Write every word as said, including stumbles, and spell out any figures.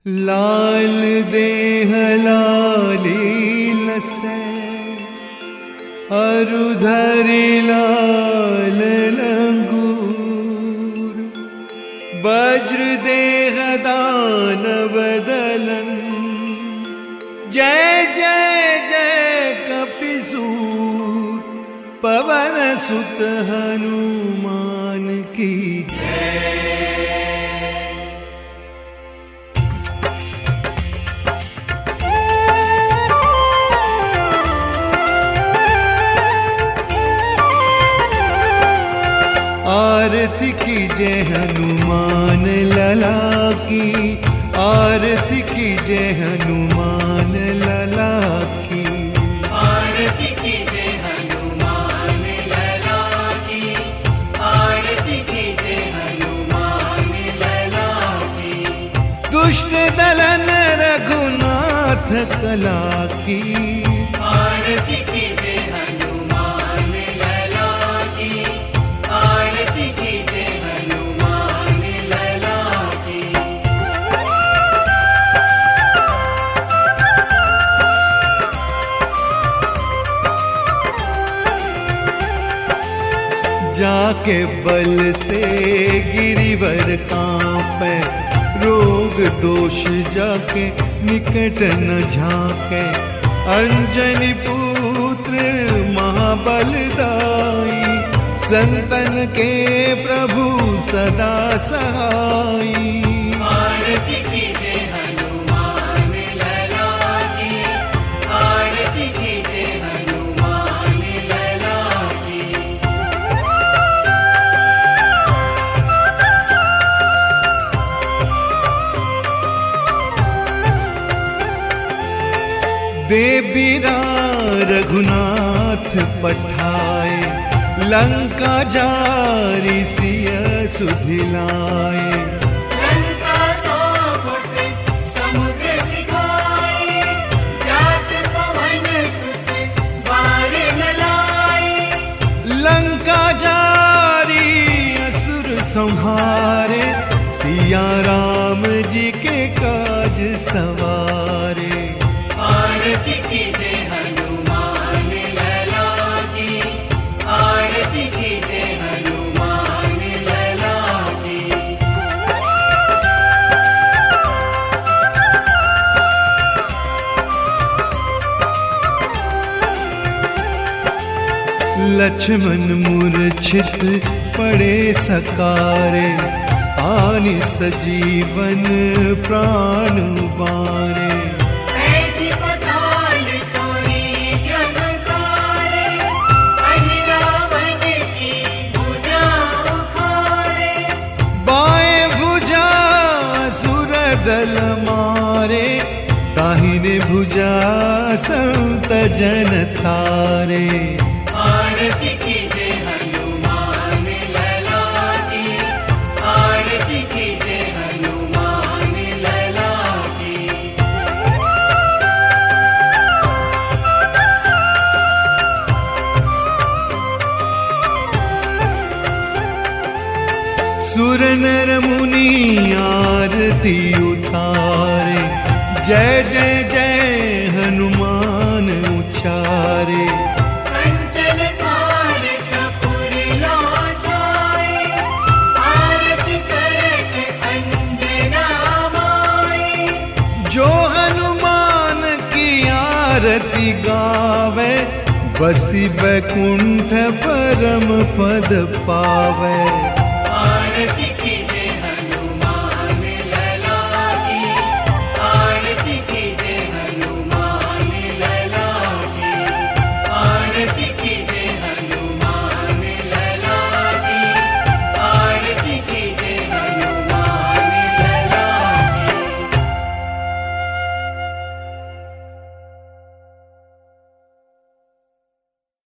लाल देह लालील से अरुधरि लाल लंगूर, वज्र देह दानव दलन, जय जय जय कपिसूर, पवन सुत हनुमान की जय। आरती कीजे हनुमान लला की, आरती कीजे हनुमान लला की, आरती कीजे हनुमान लला की, आरती कीजे हनुमान लला की। दुष्ट दलन रघुनाथ कला की, आरती कीजे हनुमान लला की, आरती कीजे हनुमान लला की। जाके बल से गिरिवर कांपे, रोग दोष जाके निकट न झांके, अंजनी पुत्र महाबलदाई, संतन के प्रभु सदा सहाई। आरती कीजे हनुमान लला की, आरती कीजे हनुमान लला की। देवीरा रघुनाथ पठाए, लंका जारी सिय सुधिलाए। लंका सौ फुट समुद्र सिखाए, जात पवन सुत बार न लाए। लंका जारी असुर संहारे, सिया राम जी के काज सवारे। आरती कीजे हनुमान लला की, आरती कीजे हनुमान लला की। लक्ष्मण मूर्छित पड़े सकारे, आनि सजीवन प्राण बारे। दल मारे, दाहिने भुजा संत जन थारे। आरती कीजे हनुमान लला की, आरती कीजे हनुमान लला की। सुर नर मुनि आरती उतारे, जय जय जय हनुमान उचारे। कंचन थार कपूर लाछाए, आरती करत अंजना माए। जो हनुमान की आरती गावे, बसी बैकुंठ परम पद पावे।